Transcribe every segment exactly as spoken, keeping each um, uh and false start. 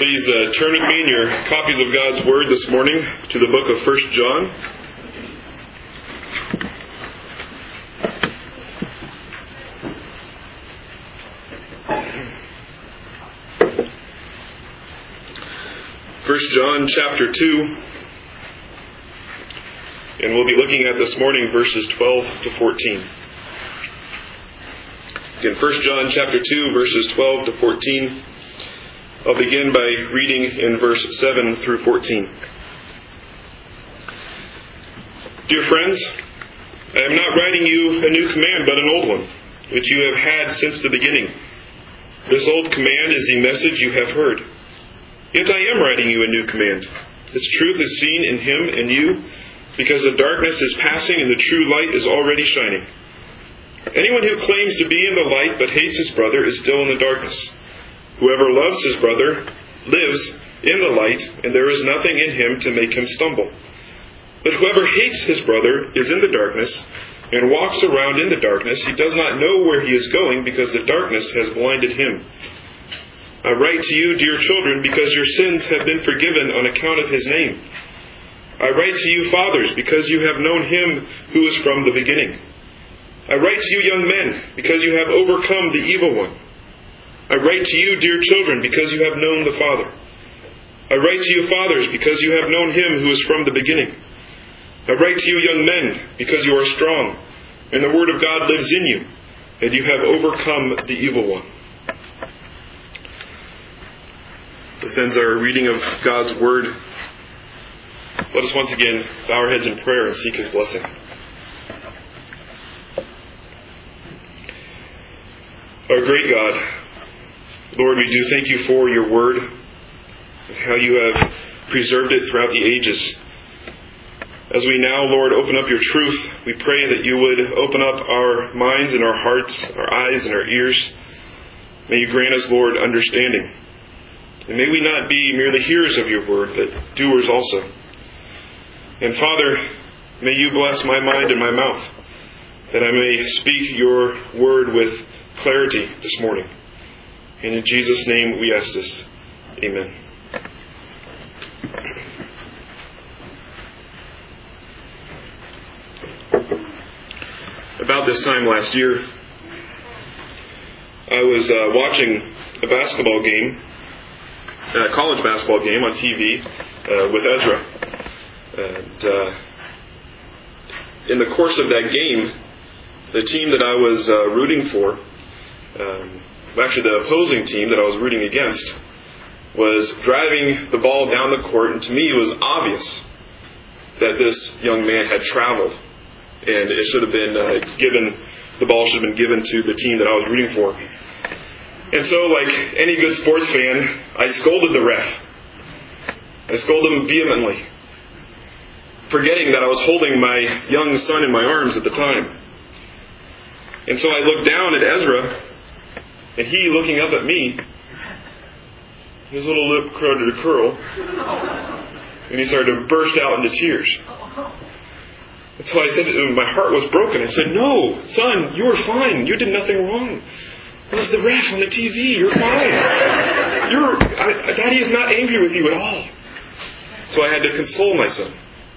Please uh, turn with me in your copies of God's Word this morning to the book of First John. First John chapter two. And we'll be looking at this morning verses twelve to fourteen. In First John chapter two, verses twelve to fourteen, I'll begin by reading in verse seven through fourteen. Dear friends, I am not writing you a new command, but an old one, which you have had since the beginning. This old command is the message you have heard. Yet I am writing you a new command. Its truth is seen in him and you, because the darkness is passing and the true light is already shining. Anyone who claims to be in the light but hates his brother is still in the darkness. Whoever loves his brother lives in the light, and there is nothing in him to make him stumble. But whoever hates his brother is in the darkness and walks around in the darkness. He does not know where he is going because the darkness has blinded him. I write to you, dear children, because your sins have been forgiven on account of his name. I write to you, fathers, because you have known him who is from the beginning. I write to you, young men, because you have overcome the evil one. I write to you, dear children, because you have known the Father. I write to you, fathers, because you have known him who is from the beginning. I write to you, young men, because you are strong, and the word of God lives in you, and you have overcome the evil one. This ends our reading of God's Word. Let us once again bow our heads in prayer and seek His blessing. Our great God, Lord, we do thank you for your Word, and how you have preserved it throughout the ages. As we now, Lord, open up your truth, we pray that you would open up our minds and our hearts, our eyes and our ears. May you grant us, Lord, understanding. And may we not be merely hearers of your word, but doers also. And Father, may you bless my mind and my mouth, that I may speak your word with clarity this morning. And in Jesus' name we ask this. Amen. About this time last year, I was uh, watching a basketball game, a college basketball game on T V uh, with Ezra. And uh, in the course of that game, the team that I was uh, rooting for, um, actually the opposing team that I was rooting against, was driving the ball down the court, and to me it was obvious that this young man had traveled, and it should have been uh, given, the ball should have been given to the team that I was rooting for. And so, like any good sports fan, I scolded the ref. I scolded him vehemently, forgetting that I was holding my young son in my arms at the time. And so I looked down at Ezra, and he, looking up at me, his little lip started to curl, and he started to burst out into tears. And so I said to him, my heart was broken. I said, "No, son, you were fine. You did nothing wrong. It was the ref on the T V. You're fine. You're, I, Daddy is not angry with you at all." So I had to console my son.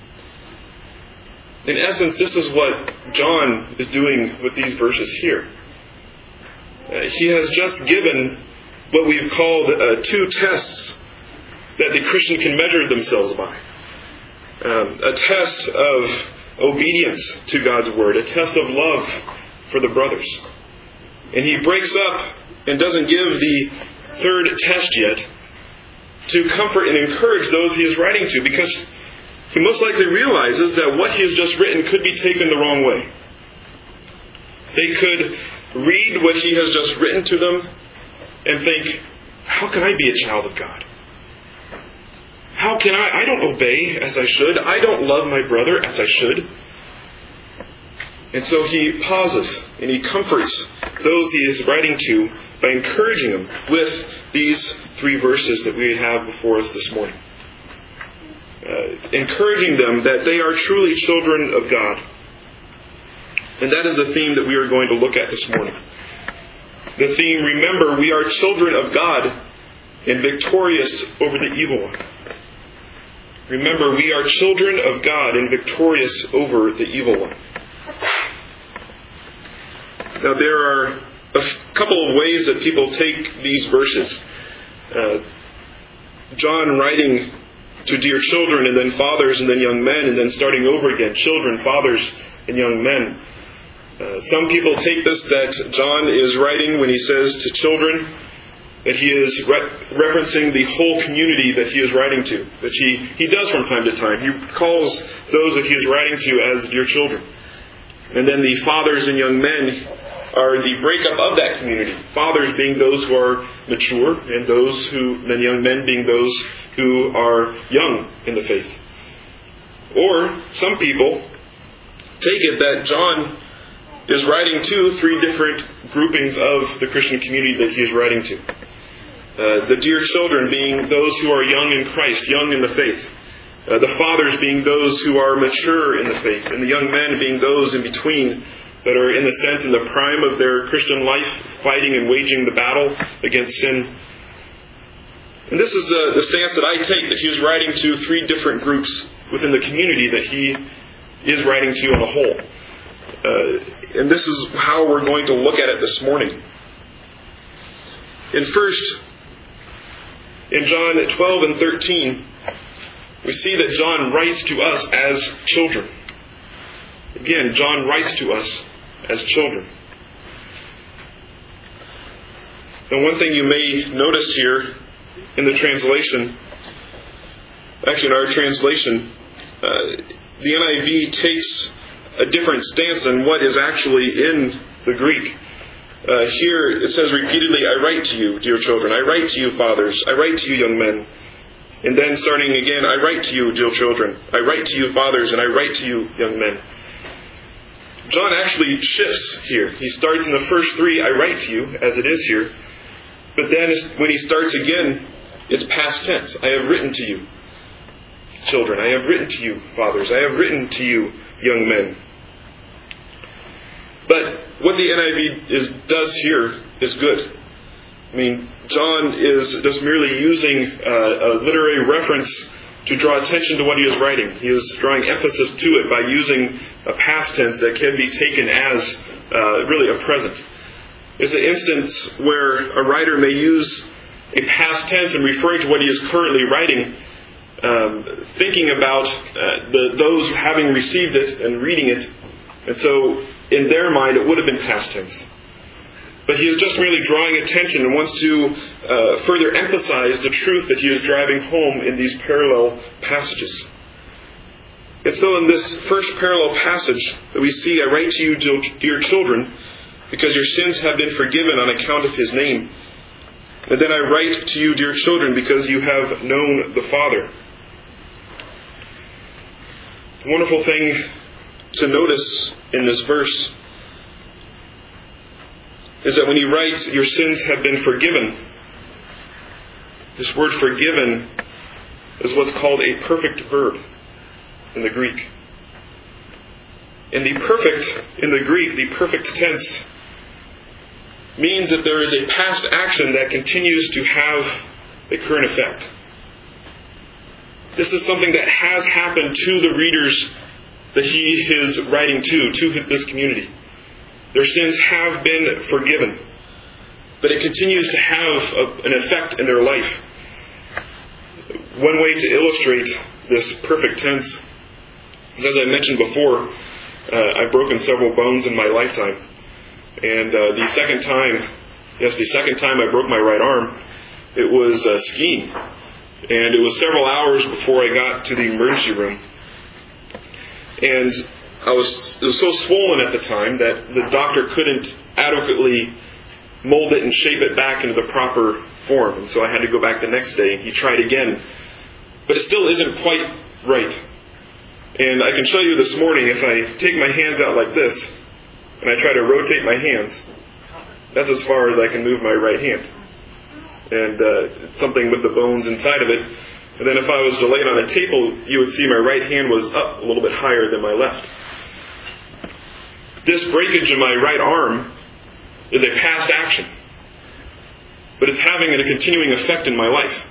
In essence, this is what John is doing with these verses here. Uh, he has just given what we've called uh, two tests that the Christian can measure themselves by. Um, a test of obedience to God's Word, a test of love for the brothers. And he breaks up and doesn't give the third test yet to comfort and encourage those he is writing to, because he most likely realizes that what he has just written could be taken the wrong way. They could read what he has just written to them and think, how can I be a child of God? How can I? I don't obey as I should. I don't love my brother as I should. And so he pauses and he comforts those he is writing to by encouraging them with these three verses that we have before us this morning. Uh, encouraging them that they are truly children of God. And that is the theme that we are going to look at this morning. The theme, remember, we are children of God and victorious over the evil one. Remember, we are children of God and victorious over the evil one. Now, there are a couple of ways that people take these verses. Uh, John writing to dear children, and then fathers, and then young men, and then starting over again, children, fathers, and young men. Uh, some people take this that John is writing when he says to children that he is re- referencing the whole community that he is writing to. That he, he does from time to time. He calls those that he is writing to as dear children. And then the fathers and young men are the breakup of that community. Fathers being those who are mature, and those who, then young men being those who are young in the faith. Or some people take it that John is writing to three different groupings of the Christian community that he is writing to. Uh, the dear children being those who are young in Christ, young in the faith. Uh, the fathers being those who are mature in the faith. And the young men being those in between that are, in a sense, in the prime of their Christian life, fighting and waging the battle against sin. And this is uh, the stance that I take, that he is writing to three different groups within the community that he is writing to on the whole. Uh, and this is how we're going to look at it this morning. And first, in John twelve and thirteen, we see that John writes to us as children. Again, John writes to us as children. And one thing you may notice here in the translation, actually in our translation, uh, the N I V takes a different stance than what is actually in the Greek. Uh, here it says repeatedly, I write to you, dear children. I write to you, fathers. I write to you, young men. And then starting again, I write to you, dear children. I write to you, fathers, and I write to you, young men. John actually shifts here. He starts in the first three, I write to you, as it is here. But then when he starts again, it's past tense. I have written to you, children. I have written to you, fathers. I have written to you, young men. But what the N I V is, does here is good. I mean, John is just merely using uh, a literary reference to draw attention to what he is writing. He is drawing emphasis to it by using a past tense that can be taken as uh, really a present. It's an instance where a writer may use a past tense in referring to what he is currently writing, um, thinking about uh, the, those having received it and reading it. And so, in their mind, it would have been past tense. But he is just merely drawing attention and wants to uh, further emphasize the truth that he is driving home in these parallel passages. And so in this first parallel passage that we see, I write to you, dear children, because your sins have been forgiven on account of his name. And then I write to you, dear children, because you have known the Father. The wonderful thing to notice in this verse is that when he writes, your sins have been forgiven, this word forgiven is what's called a perfect verb in the Greek. And the perfect, in the Greek, the perfect tense, means that there is a past action that continues to have a current effect. This is something that has happened to the readers that he is writing to, to this community. Their sins have been forgiven, but it continues to have a, an effect in their life. One way to illustrate this perfect tense is, as I mentioned before, uh, I've broken several bones in my lifetime. And uh, the second time, yes, the second time I broke my right arm, it was uh, skiing. And it was several hours before I got to the emergency room. And I was, it was so swollen at the time that the doctor couldn't adequately mold it and shape it back into the proper form. And so I had to go back the next day, and he tried again. But it still isn't quite right. And I can show you this morning, if I take my hands out like this, and I try to rotate my hands, that's as far as I can move my right hand. And uh, it's something with the bones inside of it. And then if I was to lay it on a table, you would see my right hand was up a little bit higher than my left. This breakage in my right arm is a past action. but it's having a continuing effect in my life.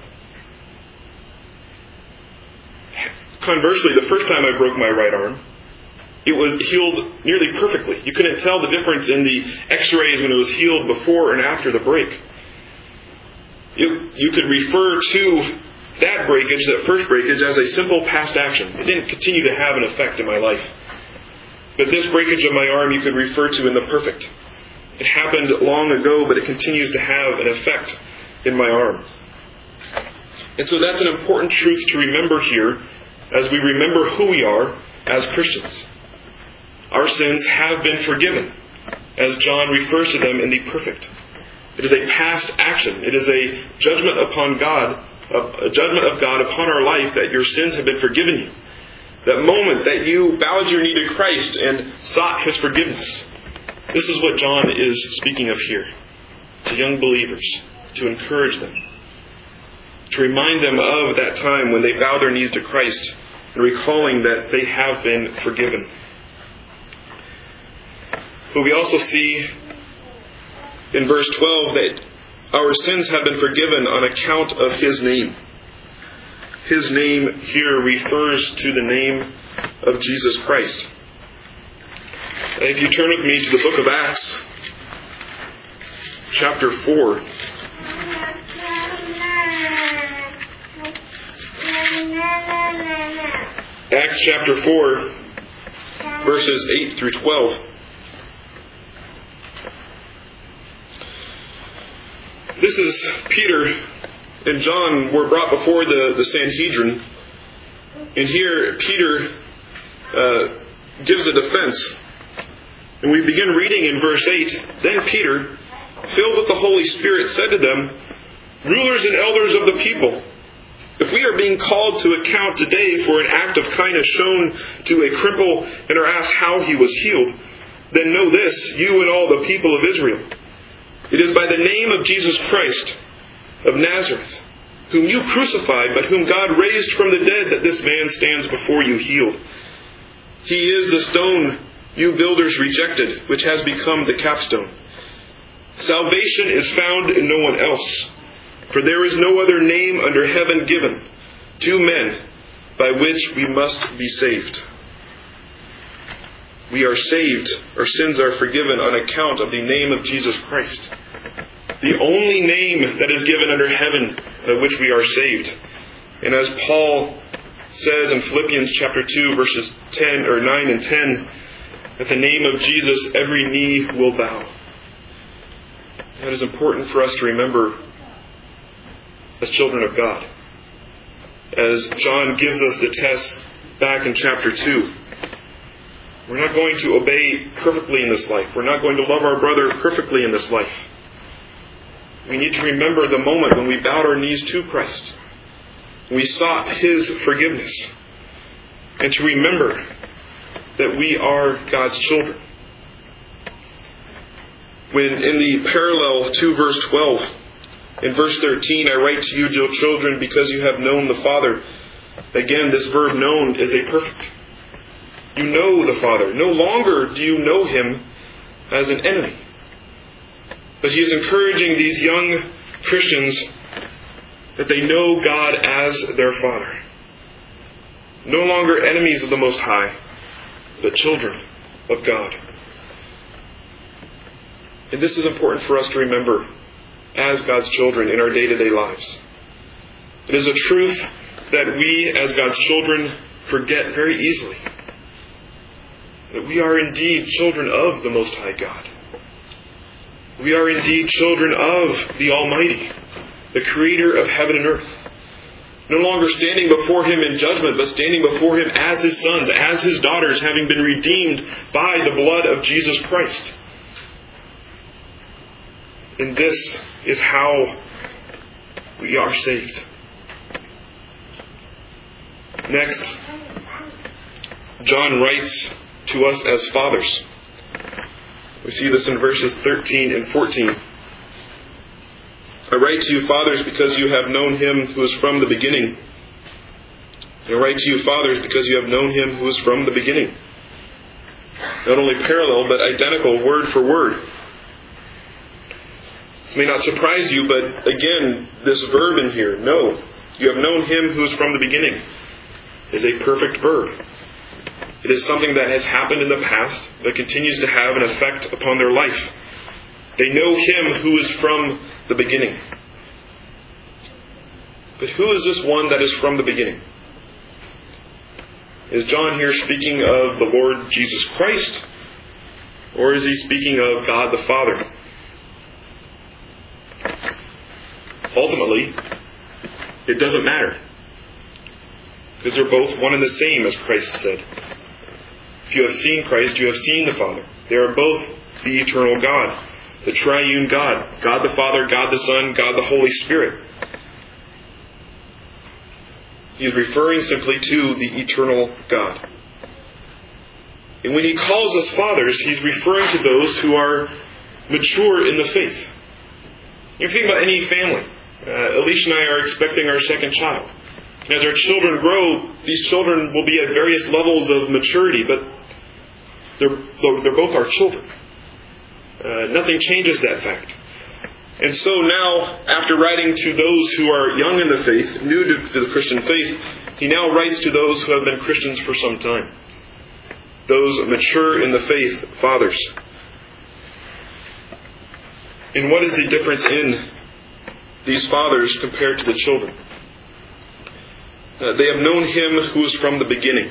Conversely, the first time I broke my right arm, it was healed nearly perfectly. You couldn't tell the difference in the x-rays when it was healed before and after the break. You, you could refer to that breakage, that first breakage, as a simple past action. It didn't continue to have an effect in my life. But this breakage of my arm you could refer to in the perfect. It happened long ago, but it continues to have an effect in my arm. And so that's an important truth to remember here as we remember who we are as Christians. Our sins have been forgiven, as John refers to them in the perfect. It is a past action. It is a judgment upon God, a judgment of God upon our life that your sins have been forgiven you. That moment that you bowed your knee to Christ and sought His forgiveness. This is what John is speaking of here to young believers, to encourage them, to remind them of that time when they bowed their knees to Christ and recalling that they have been forgiven. But we also see in verse twelve that our sins have been forgiven on account of His name. His name here refers to the name of Jesus Christ. And if you turn with me to the book of Acts, chapter four. Acts chapter four, verses eight through twelve. This is Peter and John were brought before the, the Sanhedrin. And here Peter uh, gives a defense. And we begin reading in verse eight. Then Peter, filled with the Holy Spirit, said to them, "Rulers and elders of the people, if we are being called to account today for an act of kindness shown to a cripple and are asked how he was healed, then know this, you and all the people of Israel. It is by the name of Jesus Christ of Nazareth, whom you crucified, but whom God raised from the dead, that this man stands before you healed. He is the stone you builders rejected, which has become the capstone. Salvation is found in no one else, for there is no other name under heaven given to men by which we must be saved." We are saved, our sins are forgiven on account of the name of Jesus Christ. The only name that is given under heaven by which we are saved. And as Paul says in Philippians chapter two, verses ten or nine and ten, at the name of Jesus every knee will bow. That is important for us to remember as children of God. As John gives us the test back in chapter two. We're not going to obey perfectly in this life. We're not going to love our brother perfectly in this life. We need to remember the moment when we bowed our knees to Christ. We sought His forgiveness. And to remember that we are God's children. When in the parallel to verse twelve, in verse thirteen, I write to you, dear children, because you have known the Father. Again, this verb known is a perfect. You know the Father. No longer do you know Him as an enemy. But he is encouraging these young Christians that they know God as their Father. No longer enemies of the Most High, but children of God. And this is important for us to remember as God's children in our day-to-day lives. It is a truth that we as God's children forget very easily. That we are indeed children of the Most High God. We are indeed children of the Almighty, the Creator of heaven and earth. No longer standing before Him in judgment, but standing before Him as His sons, as His daughters, having been redeemed by the blood of Jesus Christ. And this is how we are saved. Next, John writes to us as fathers. We see this in verses thirteen and fourteen. I write to you, fathers, because you have known Him who is from the beginning. I write to you, fathers, because you have known Him who is from the beginning. Not only parallel, but identical word for word. This may not surprise you, but again, this verb in here, know, you have known Him who is from the beginning, is a perfect verb. It is something that has happened in the past that continues to have an effect upon their life. They know Him who is from the beginning. But who is this one that is from the beginning? Is John here speaking of the Lord Jesus Christ? Or is he speaking of God the Father? Ultimately, it doesn't matter. Because they're both one and the same, as Christ said. If you have seen Christ, you have seen the Father. They are both the eternal God, the triune God, God the Father, God the Son, God the Holy Spirit. He is referring simply to the eternal God. And when he calls us fathers, he's referring to those who are mature in the faith. You think about any family. Uh, Alicia and I are expecting our second child. And as our children grow, these children will be at various levels of maturity, but they're, they're both our children. Uh, nothing changes that fact. And so now, after writing to those who are young in the faith, new to the Christian faith, he now writes to those who have been Christians for some time. Those mature in the faith, fathers. And what is the difference in these fathers compared to the children? Uh, they have known Him who is from the beginning.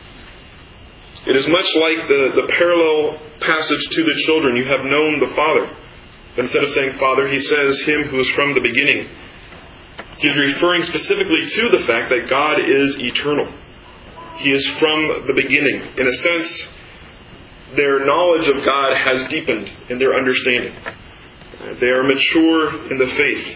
It is much like the, the parallel passage to the children. You have known the Father. But instead of saying Father, he says Him who is from the beginning. He's referring specifically to the fact that God is eternal. He is from the beginning. In a sense, their knowledge of God has deepened in their understanding. They are mature in the faith.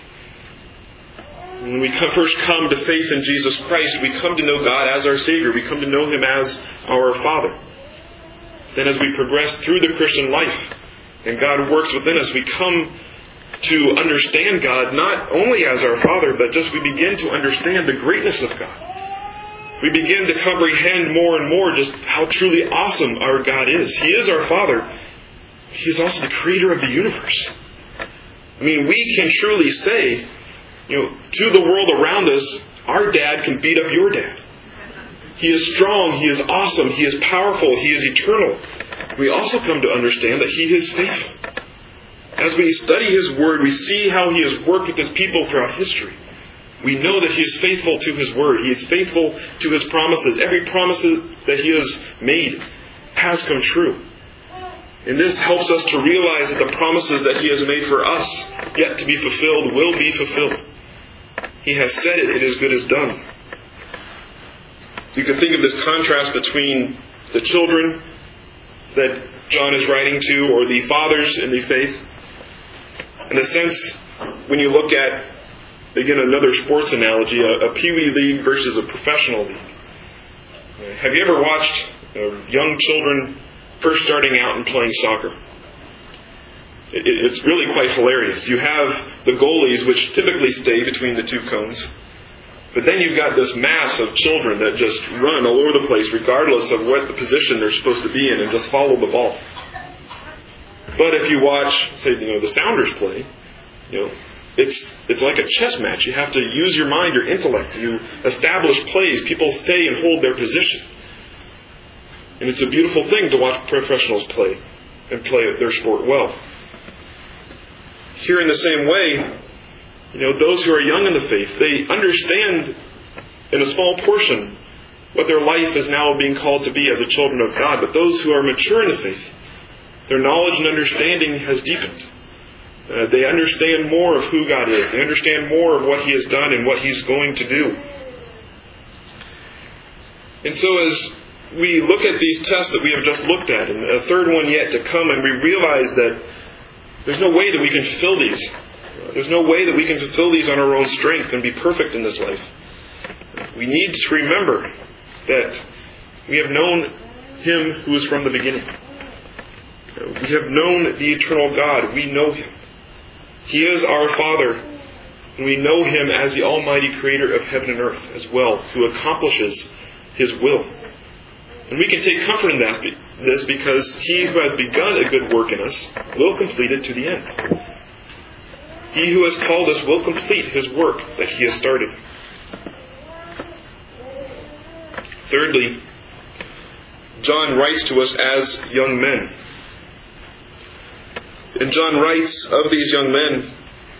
When we come, first come to faith in Jesus Christ, we come to know God as our Savior. We come to know Him as our Father. Then as we progress through the Christian life, and God works within us, we come to understand God not only as our Father, but just we begin to understand the greatness of God. We begin to comprehend more and more just how truly awesome our God is. He is our Father. He is also the Creator of the universe. I mean, we can truly say, you know, to the world around us, our dad can beat up your dad. He is strong. He is awesome. He is powerful. He is eternal. We also come to understand that He is faithful. As we study His Word, we see how He has worked with His people throughout history. We know that He is faithful to His Word. He is faithful to His promises. Every promise that He has made has come true. And this helps us to realize that the promises that He has made for us, yet to be fulfilled, will be fulfilled. He has said it, it is good as done. You can think of this contrast between the children that John is writing to, or the fathers in the faith. In a sense, when you look at, again, another sports analogy, a, a Pee-wee league versus a professional league. Have you ever watched uh, young children first starting out and playing soccer? It, it's really quite hilarious. You have the goalies, which typically stay between the two cones. But then you've got this mass of children that just run all over the place, regardless of what the position they're supposed to be in, and just follow the ball. But if you watch, say, you know, the Sounders play, you know, it's it's like a chess match. You have to use your mind, your intellect. You establish plays. People stay and hold their position. And it's a beautiful thing to watch professionals play and play their sport well. Here in the same way, you know, those who are young in the faith, they understand in a small portion what their life is now being called to be as a children of God. But those who are mature in the faith, their knowledge and understanding has deepened. Uh, they understand more of who God is. They understand more of what He has done and what He's going to do. And so as we look at these tests that we have just looked at, and a third one yet to come, and we realize that there's no way that we can fulfill these. There's no way that we can fulfill these on our own strength and be perfect in this life. We need to remember that we have known Him who is from the beginning. We have known the eternal God. We know Him. He is our Father, and we know Him as the Almighty Creator of heaven and earth as well, who accomplishes His will. And we can take comfort in this because He who has begun a good work in us will complete it to the end. He who has called us will complete His work that He has started. Thirdly, John writes to us as young men. And John writes of these young men,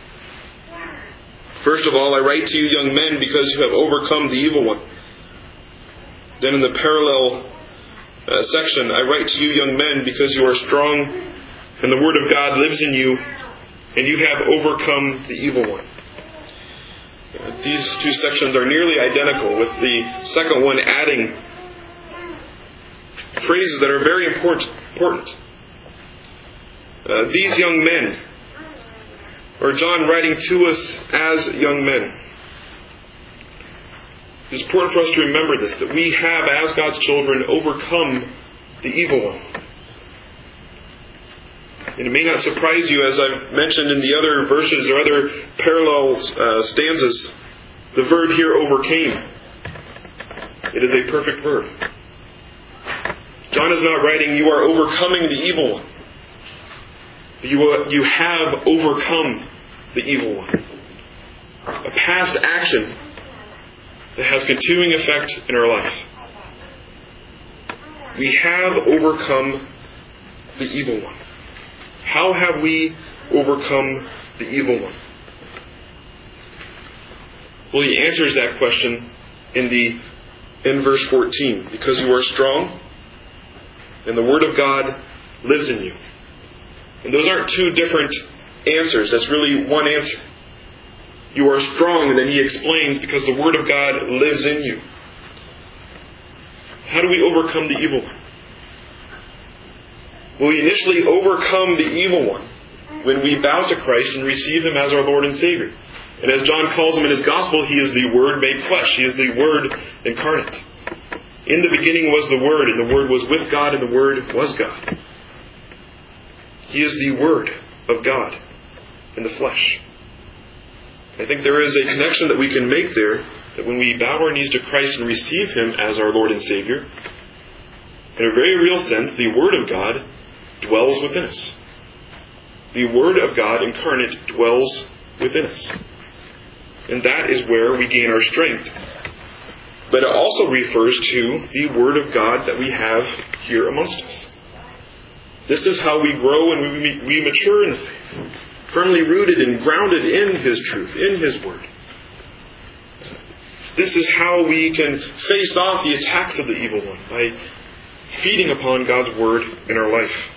first of all, I write to you, young men, because you have overcome the evil one. Then in the parallel uh, section, I write to you, young men, because you are strong, and the Word of God lives in you, and you have overcome the evil one. Uh, these two sections are nearly identical, with the second one adding phrases that are very important. important. Uh, these young men, or John writing to us as young men. It's important for us to remember this, that we have, as God's children, overcome the evil one. And it may not surprise you, as I've mentioned in the other verses or other parallel uh, stanzas, the verb here, overcame. It is a perfect verb. John is not writing, you are overcoming the evil one. You, you have overcome the evil one. A past action that has continuing effect in our life. We have overcome the evil one. How have we overcome the evil one? Well, he answers that question in the in verse fourteen. Because you are strong, and the Word of God lives in you. And those aren't two different answers. That's really one answer. You are strong, and then he explains, because the Word of God lives in you. How do we overcome the evil one? Well, we initially overcome the evil one when we bow to Christ and receive Him as our Lord and Savior. And as John calls Him in his Gospel, He is the Word made flesh. He is the Word incarnate. In the beginning was the Word, and the Word was with God, and the Word was God. He is the Word of God in the flesh. I think there is a connection that we can make there, that when we bow our knees to Christ and receive Him as our Lord and Savior, in a very real sense, the Word of God dwells within us. The Word of God incarnate dwells within us. And that is where we gain our strength. But it also refers to the Word of God that we have here amongst us. This is how we grow and we, we mature in faith, firmly rooted and grounded in His truth, in His Word. This is how we can face off the attacks of the evil one, by feeding upon God's Word in our life.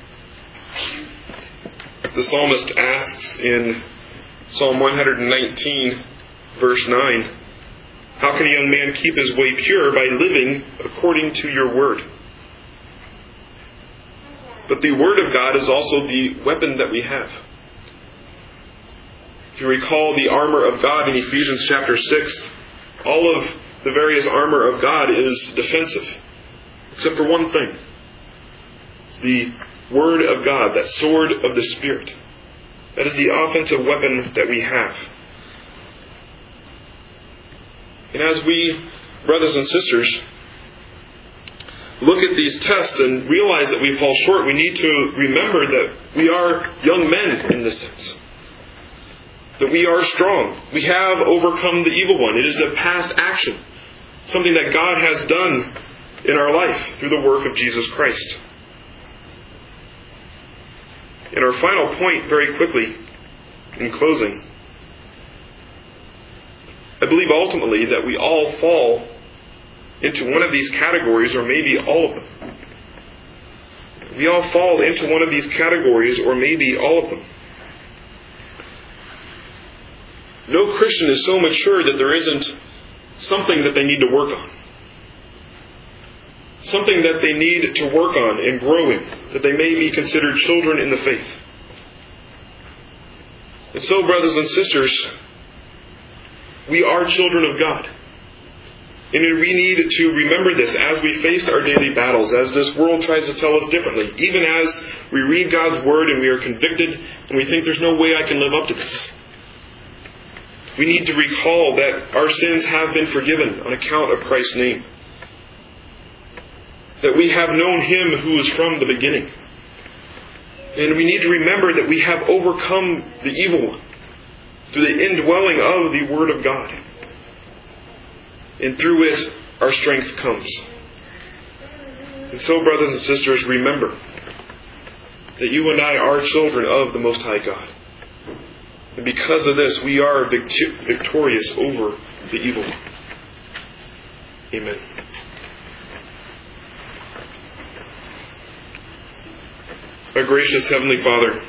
The psalmist asks in Psalm one nineteen, verse nine, how can a young man keep his way pure? By living according to your Word. But the Word of God is also the weapon that we have. If you recall the armor of God in Ephesians chapter six, all of the various armor of God is defensive, except for one thing. It's the Word of God, that sword of the Spirit. That is the offensive weapon that we have. And as we, brothers and sisters, look at these tests and realize that we fall short, we need to remember that we are young men in this sense. That we are strong. We have overcome the evil one. It is a past action. Something that God has done in our life through the work of Jesus Christ. And our final point, very quickly, in closing, I believe ultimately that we all fall into one of these categories, or maybe all of them. We all fall into one of these categories, or maybe all of them. No Christian is so mature that there isn't something that they need to work on. Something that they need to work on and grow in, that they may be considered children in the faith. And so, brothers and sisters, we are children of God. And we need to remember this as we face our daily battles, as this world tries to tell us differently. Even as we read God's Word and we are convicted and we think there's no way I can live up to this. We need to recall that our sins have been forgiven on account of Christ's name. That we have known Him who is from the beginning. And we need to remember that we have overcome the evil one. through the indwelling of the Word of God. And through it, our strength comes. And so, brothers and sisters, remember that you and I are children of the Most High God. And because of this, we are victor- victorious over the evil one. Amen. Our gracious Heavenly Father,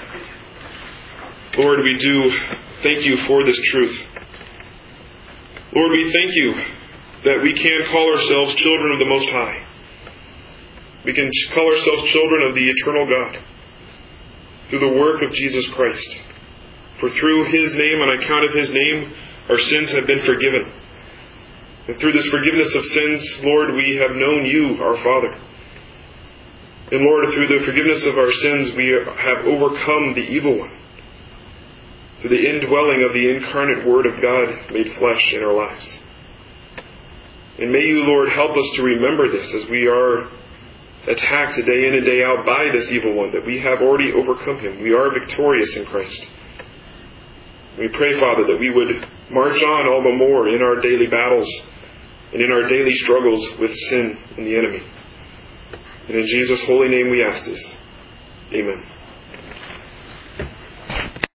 Lord, we do thank you for this truth. Lord, we thank you that we can call ourselves children of the Most High. We can call ourselves children of the eternal God through the work of Jesus Christ. For through His name, on account of His name, our sins have been forgiven. And through this forgiveness of sins, Lord, we have known you, our Father. And Lord, through the forgiveness of our sins, we have overcome the evil one. Through the indwelling of the incarnate Word of God made flesh in our lives. And may you, Lord, help us to remember this as we are attacked day in and day out by this evil one, that we have already overcome him. We are victorious in Christ. We pray, Father, that we would march on all the more in our daily battles and in our daily struggles with sin and the enemy. And in Jesus' holy name we ask this. Amen.